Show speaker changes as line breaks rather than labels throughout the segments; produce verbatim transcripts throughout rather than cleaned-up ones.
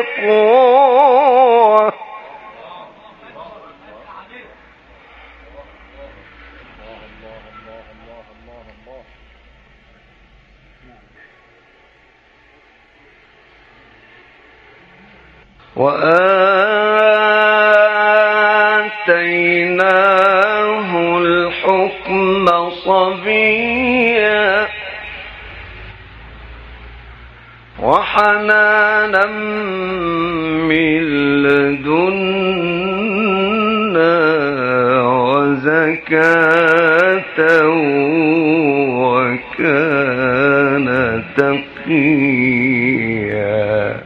قوة وآتيناه الحكم صبيا وحنانا من لدنا وزكاة وكان تقيا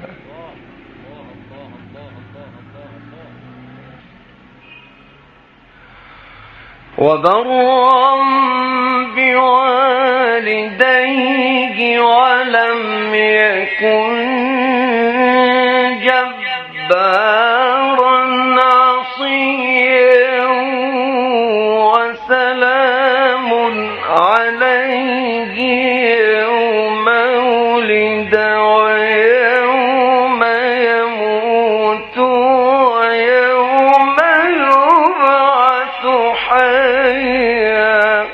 وبرا بوالديه ولم يكن جبارا عصيا وسلام عليه يوم ولد ويوم يموت ويوم يبعث حيا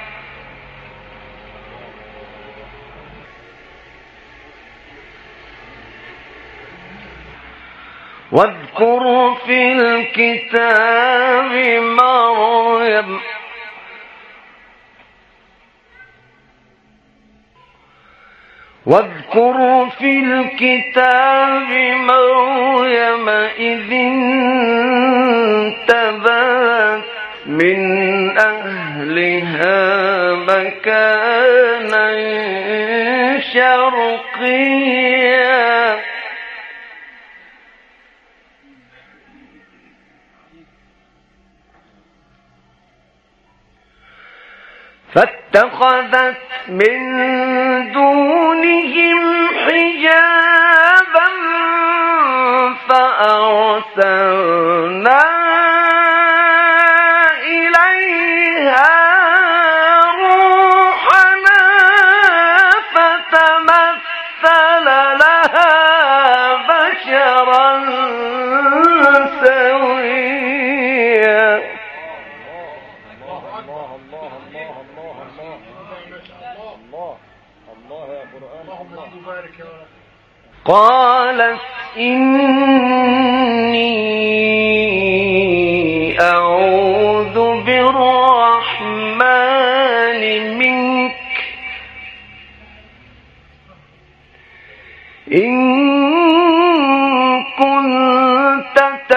واذكر في الكتاب مريم واذكر في الكتاب مريم إذ انتبذت من أهلها مكانا شرقيا فاتخذت من دونهم حجابا فأرسلنا إليها روحنا فتمثل لها بشرا سويا قالت إني أعوذ بالرحمن منك إن كنت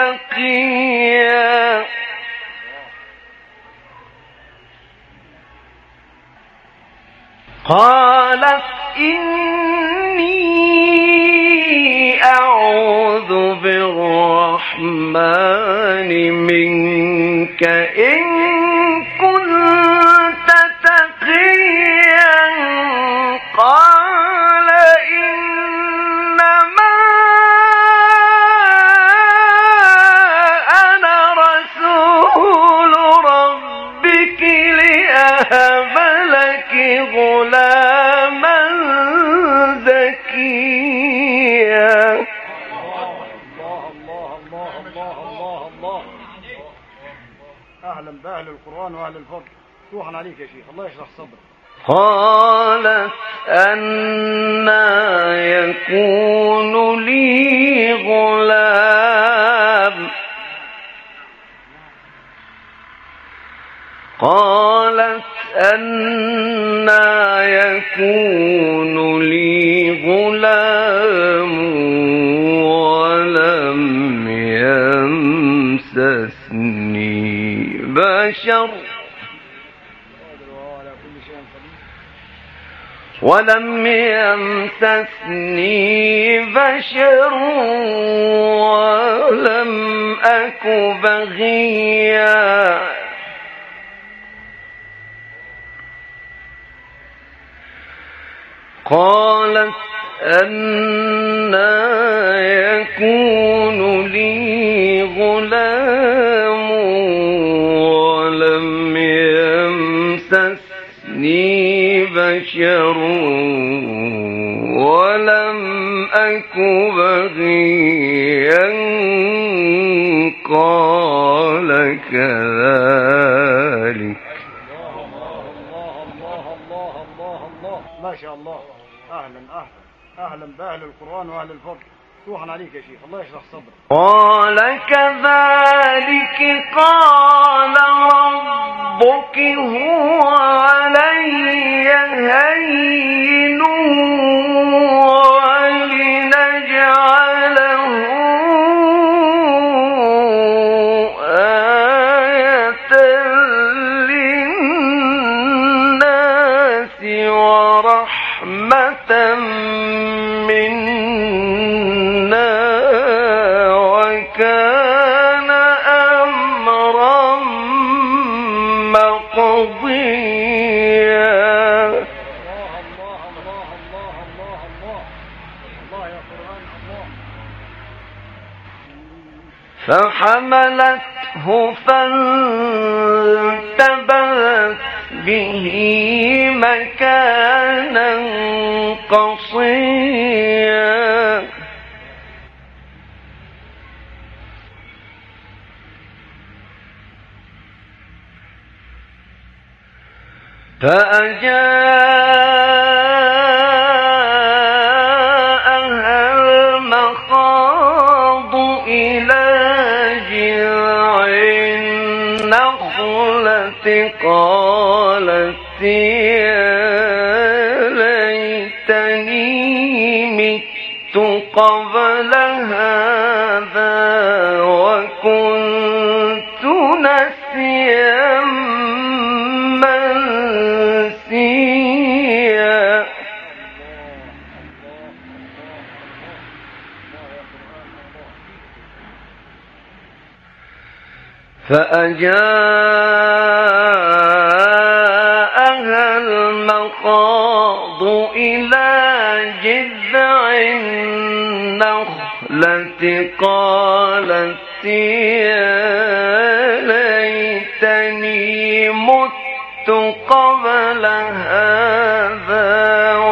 تقيا قالت إني أعوذ بالرحمن منك إن كنت تقيا قال إنما أنا رسول ربك لأهب لك غلاما زكيا
أهلا بأهل القرآن وأهل الفضل. روحا عليك يا شيخ، الله يشرح صدرك.
قالت أنى يكون لي غلام قالت أنى يكون لي غلام ولم يمسسني بشر ولم يمسسني بشر ولم أك بغيا قالت أنى يكون لي غلام ولم يمسسني بشر ولم أك بغيا بغيا قال كذلك.
الله الله الله الله الله الله ما شاء الله. أهلا أهلا أهلا بأهل القرآن وأهل الفضل. توحن عليك يا شيخ، الله يشرح صدرك.
قال كذلك قال ربك هو علي هين ولنجعله آية للناس ورحمة منا وكان أمرا مقضيا.
الله الله الله الله الله الله الله يا قرآن الله.
فحملته فانتبذت به مكانا قصيا. فأجاءها المخاض إلى جذع النخلة قالت يا ليتني مت قبل هذا وكنت نسيا منسيا. فأجاءها المخاض إلى جذع النخلة قالت يا ليتني مت قبل هذا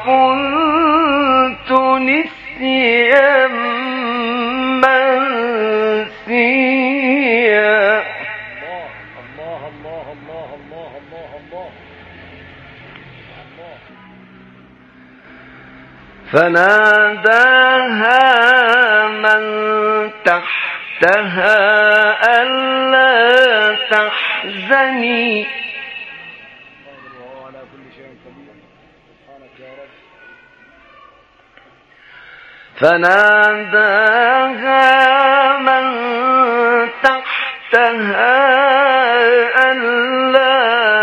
وكنت نسيا منسيا.
الله الله الله الله الله الله الله.
فناداها من تحتها ألا تحزني
وعلى كل شيء قدير سبحانك يا رب.
فناداها من تحتها ألا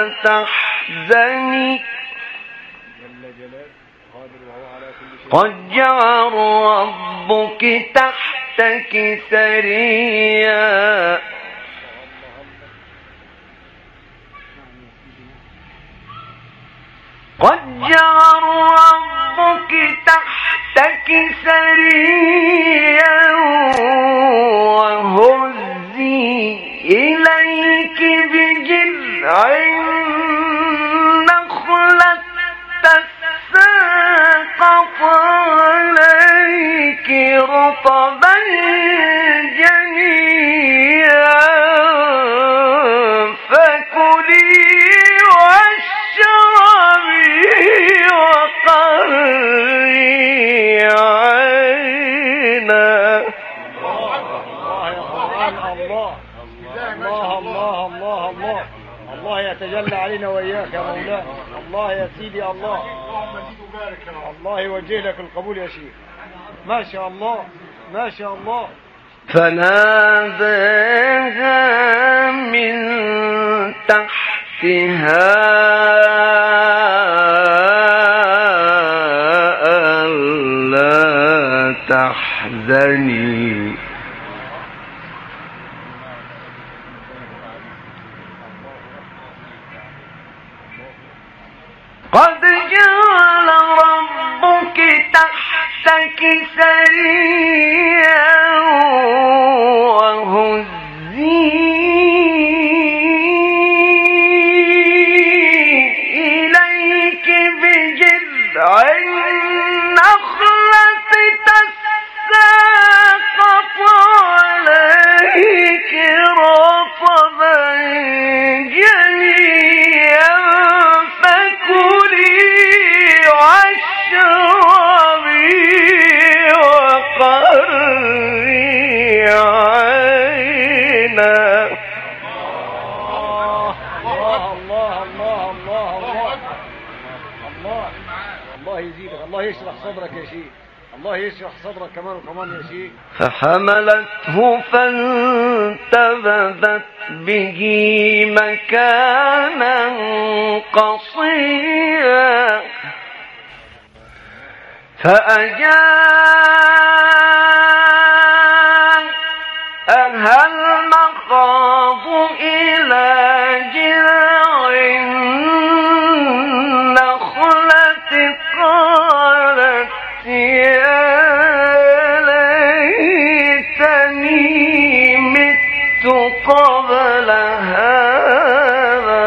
تحزني
جل جلاله قادر وهو على كل شيء.
قد جعل ربك تحتك سريا. قد جعل ربك تحتك سريا وهزي إليك بجذع النخلة تساقط عليك رطبا جنيا فكلي واشربي وقري عينا.
الله يا قرآن الله الله الله الله الله الله يتجلى علينا وإياك يا مولانا. الله يا سيدي الله الله يوجه لك القبول يا شيخ. ما شاء الله ما شاء الله.
فناداها من تحتها ألا تحزني قد جعل ربك تحتك سريا وهزي إليك بجذع النخلة تساقط
صدرك يا شيخ، الله يشرح صدرك كمان وكمان يا شيخ.
فحملته فانتبذت به مكانا قصيا فأجاءها المخاض إلى جذع النخلة قالت يا ليتني مت قبل هذا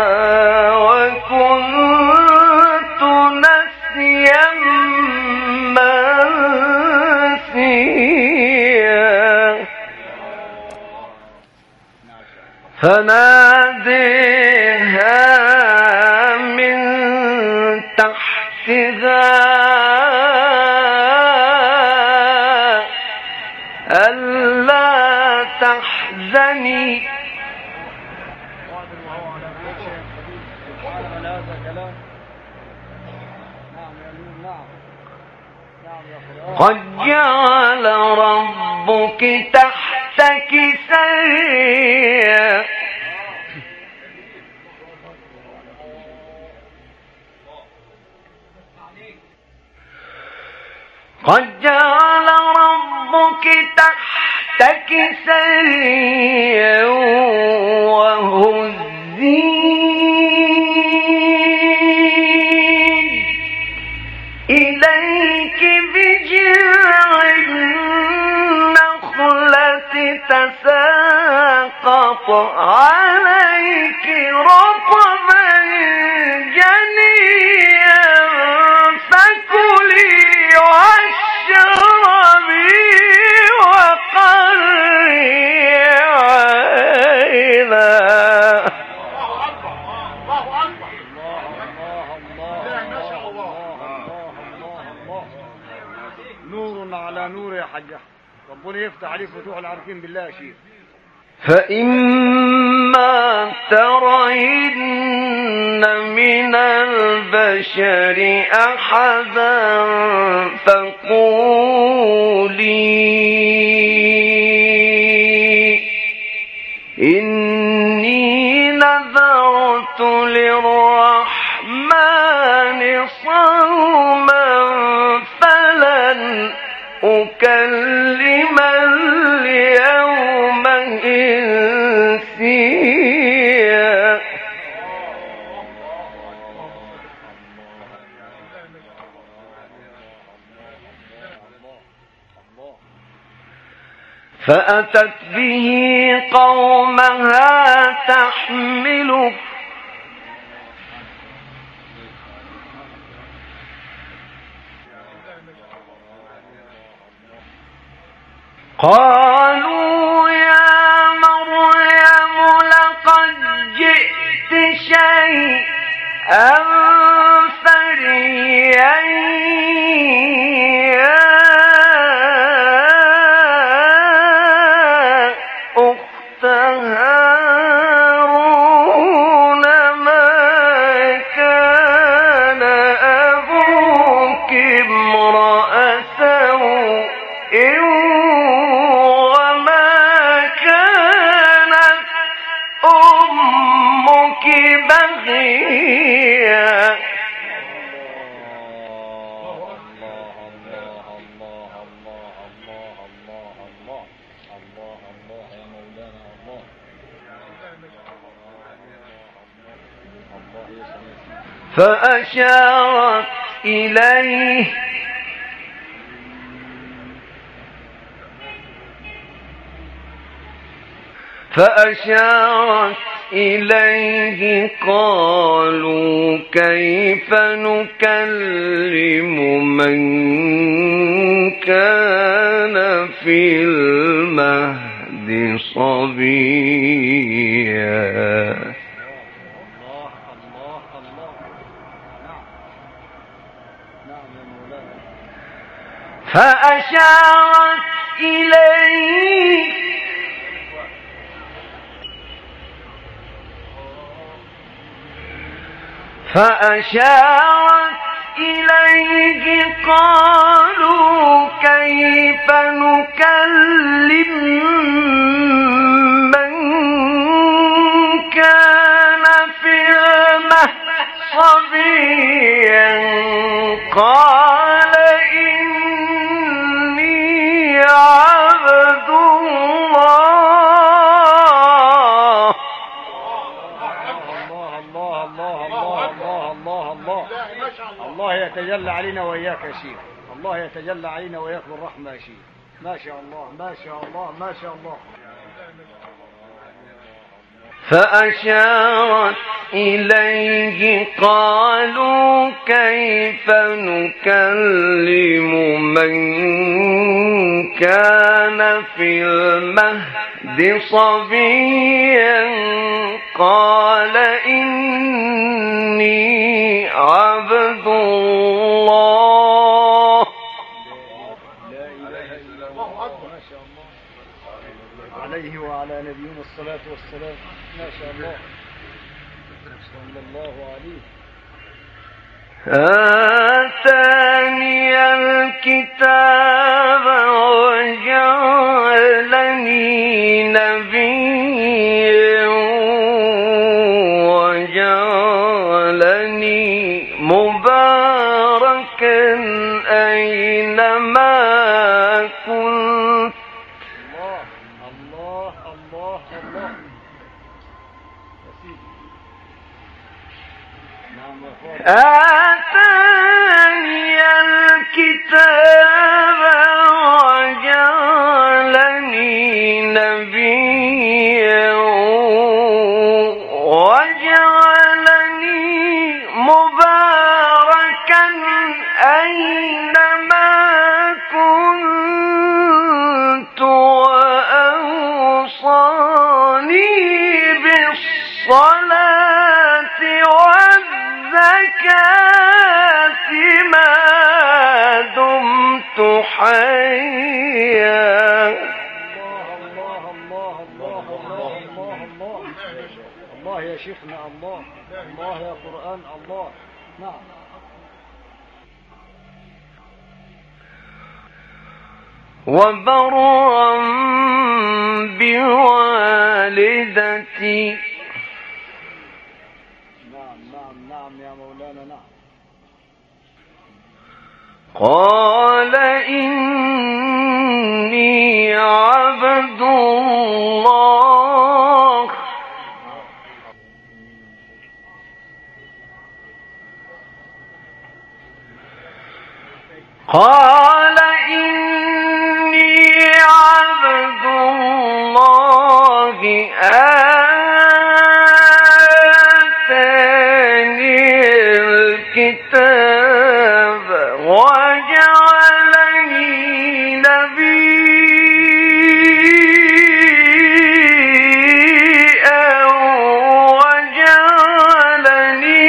وكنت نسيا منسيا فناديها من تحتها ألا تحزني قد جعل ربك تحتك سريا قد جعل ربك تحتك سريا وهزي إليك بجذع النخلة تساقط عليك رطبا جنيا فكلي واشربي وقري عينا.
نور على نور يا حاج، ربنا يفتح عليك فتوح العارفين بالله يا شيخ.
فإما ترين من البشر أحدا فقولي إني نذرت للرحمن صوما فلن أكلم اليوم إنسيا. فأتت به قومها تحمله قالوا يا مريم لقد جئت شيئا فريا يا أخت هارون ما كان أبوك امرأ سوء بغيا. فأشارت إليه فأشارت إليه قالوا كيف نكلم من كان في المهد صبيا. فأشارت إليه فأشارت إليه قالوا كيف نكلم من كان في المهد صبيا قال إني عبد الله.
الله الله الله الله الله الله الله يتجلى علينا وإياك يا شيخ. الله يتجلى علينا وإياك بالرحمة يا شيخ. ما شاء الله ما شاء الله ما شاء الله.
فأشارت إليه قالوا كيف نكلم من كان في المهد صبيا قال إني عبد الله.
لا إله إلا الله. ما شاء الله عليه وعلى نبينا الصلاة والسلام. ما شاء الله صلى الله عليه.
آتاني الكتاب وجعلني نبيا وجعلني مباركا أينما كنت.
الله الله الله الله.
آتاني الكتاب وجعلني نبيا وجعلني مباركا أينما كنت وأوصاني بالصلاة والزكاة ما دمت حيا.
الله الله الله الله الله الله الله يا شيخنا. الله الله يا قرآن. الله. نعم.
وبرا بوالدتي.
نعم نعم نعم يا مولانا. نعم.
قال إني عبد الله. قال إني عبد الله آتاني الكتاب وجعلني نبيا وجعلني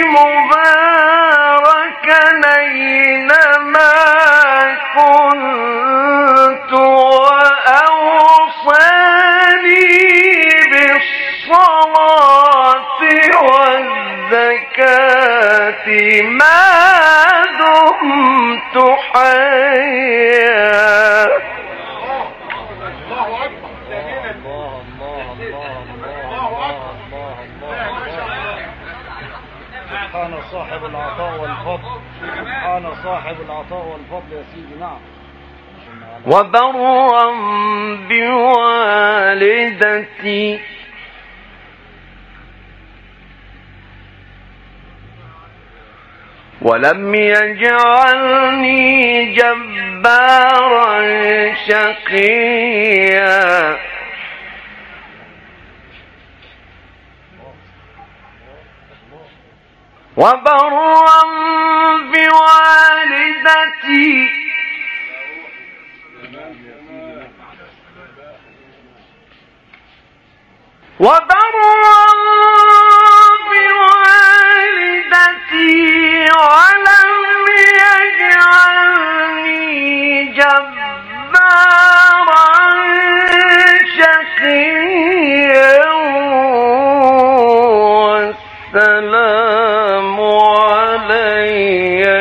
مباركا أينما كنت وأوصاني بالصلاة والزكاة ما دمت حيا.
سبحان صاحب العطاء والفضل. سبحان صاحب العطاء والفضل يا سيدي. نعم.
وبرا بوالدتي. ولم يجعلني جبارا شقيا. وبرا بوالدتي. وبرا بوالدتي ولم يجعلني جبارا شقيا. والسلام علي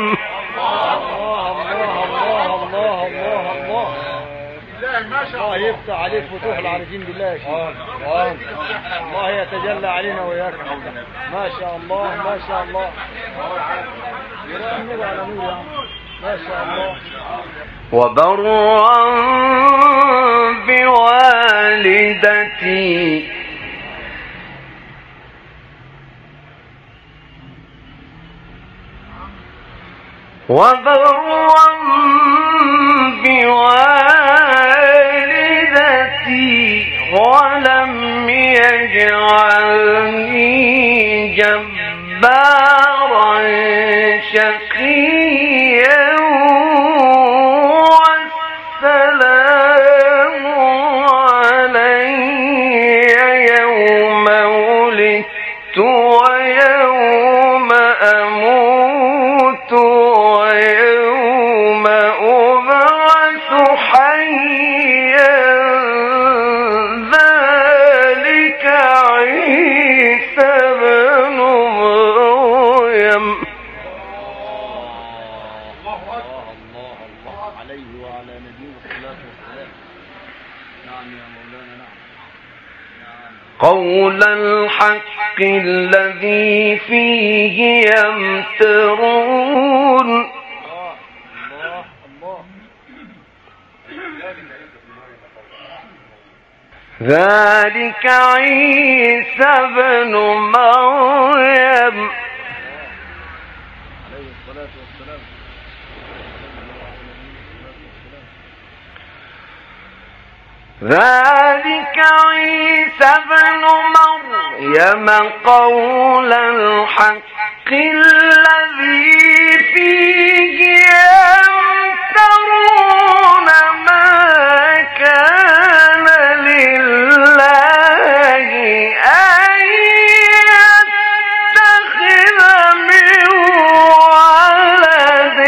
الله يفتح عليك فتوح العارفين بالله يا شيخ. الله يتجلى علينا وياك. ما شاء الله ما شاء الله. ما شاء الله.
وبرا بوالدتي وبرا بوالدتي ولم يجعلني جبارا شقيا والسلام علي يوم ولدت ويوم أموت ويوم أبعث حيا ذلك عيسى بن مريم.
الله الله الله عليه وعلى نبينا الصلاة والسلام. نعم يا مولانا نعم.
قول الحق الذي فيه يمترون.
الله الله.
ذلك عيسى بن مريم
عليه الصلاة والسلام.
ذلك عيسى بن مريم قول الحق الذي فيه يمترون ما كان لله أن يتخذ من ولد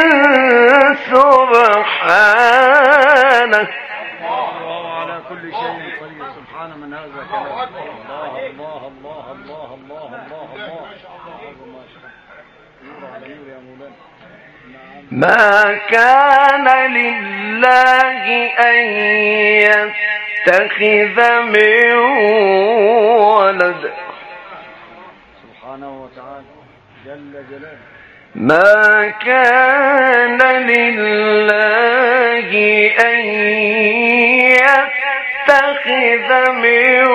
سبحانه
كل شيء قدير. سبحان من هذا كلام. الله الله الله الله الله الله الله.
ما كان لله أن يتخذ من ولد
سبحانه وتعالى جل جلاله.
ما كان لله أن يتخذ من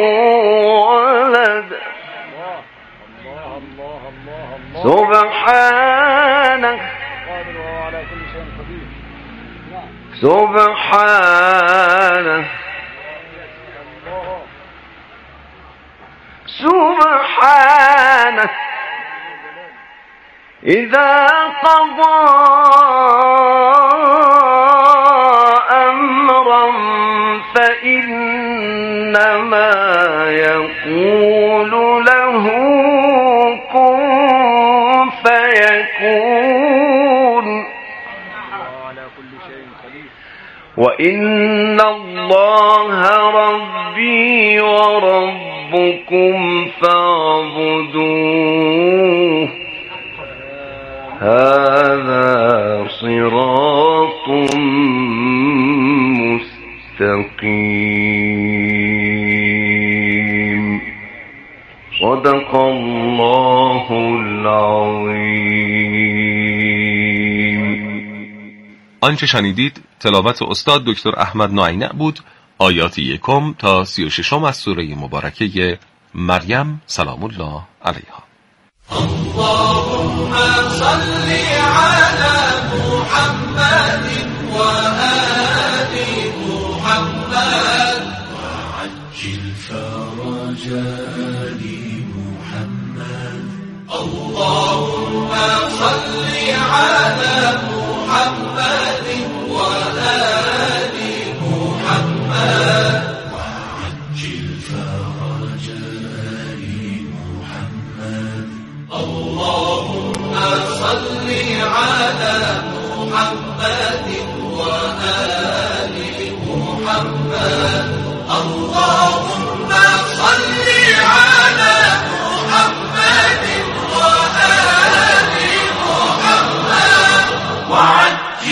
ولد
الله الله الله الله.
سبحانه
قادر وهو على كل شيء قدير.
سبحانه سبحانه إذا قضى أمرا فإنما يقول له كن فيكون.
على كل شيء قدير.
وإن الله ربي وربكم فاعبدوه هذا صراط مستقيم. صدق الله العظيم.
آنچه شنیدید تلاوت استاد دکتر احمد ناینع بود. آیات یکم تا سی و ششم از سوره مبارکه مریم سلام الله علیها.
اللهم صل على محمد وآل محمد وعجل فرج آل محمد. اللهم صل على محمد وآل محمد وعجل فرج آل محمد. اللهم صل على محمد وآل محمد. اللهم صل على محمد وآل محمد.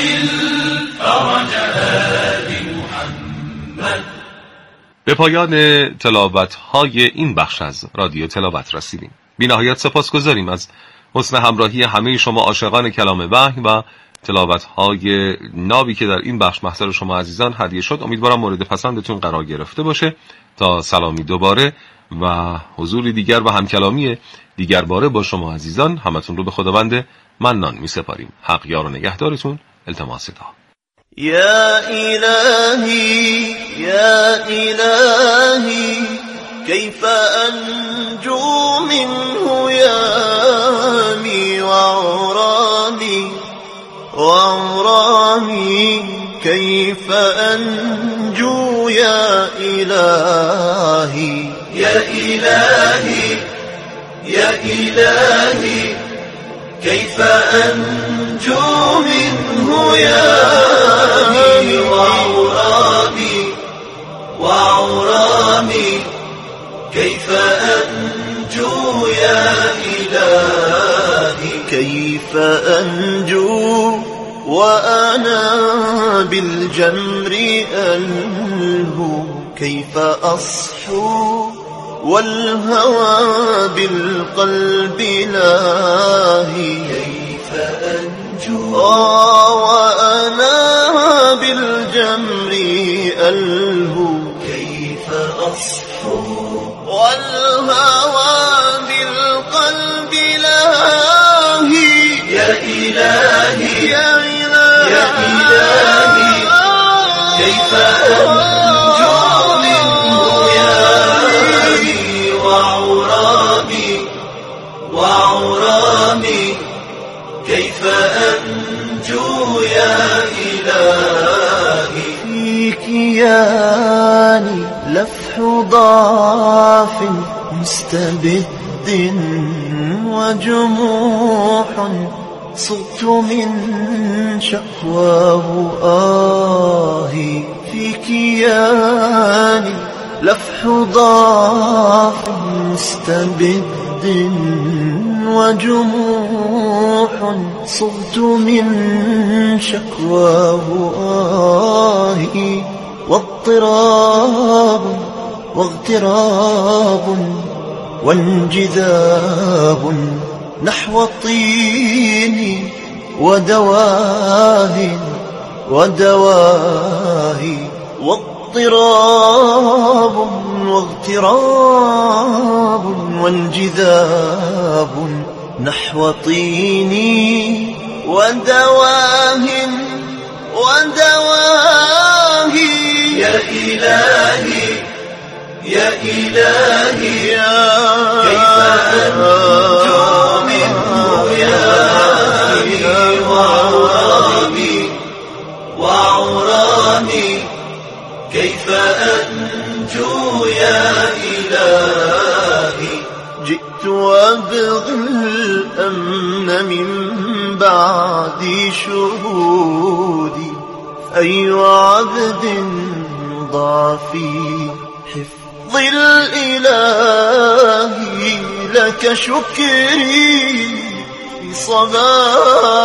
الفرج آل محمد.
به پایان تلاوت های این بخش از رادیو تلاوت رسیدیم. بی نهایت سپاسگزاریم از حسن همراهی همه شما عاشقان کلام وحی و تلاوت های نابی که در این بخش محضر شما عزیزان هدیه شد. امیدوارم مورد پسندتون قرار گرفته باشه. تا سلامی دوباره و حضوری دیگر و همکلامی دیگر باره با شما عزیزان، همتون رو به خداوند منان می سپاریم. حق یار و نگهدارتون. التماس تا
يا إلهي يا إلهي كيف أنجو منه يامي وعرامي وعرامي كيف أنجو يا إلهي
يا إلهي يا إلهي كيف أنجو منه يامي وعرامي وعرامي كيف أنجو يا إلهي
كيف أنجو وأنا بالجمر ألهو كيف أصحو والهوى بالقلب لاهي
كيف أنجو
وأنا بالجمر ألهو
كيف أصحو
والهوى بالقلب لاهي
يا إلهي
يا
يا إلهي كيف أنجو منه يامي وعرامي وعرامي كيف أنجو يا إلهي
في كياني لفح ضاف مستبد وجموح صرت من شكواه آهي في كياني لفح ضاف مستبد وجموح صرت من شكواه آهي واضطراب واغتراب وانجذاب نحو الطين ودواه ودواه واضطراب واغتراب وانجذاب نحو طين ودواه ودواه
يا إلهي يا إلهي كيف أنجو منه يامي وعرامي وعرامي كيف أنجو يا إلهي
جئت وابغي الأمن من بعد شهودي أي عبد ضاع في حفظ الإله لك شكري في صباح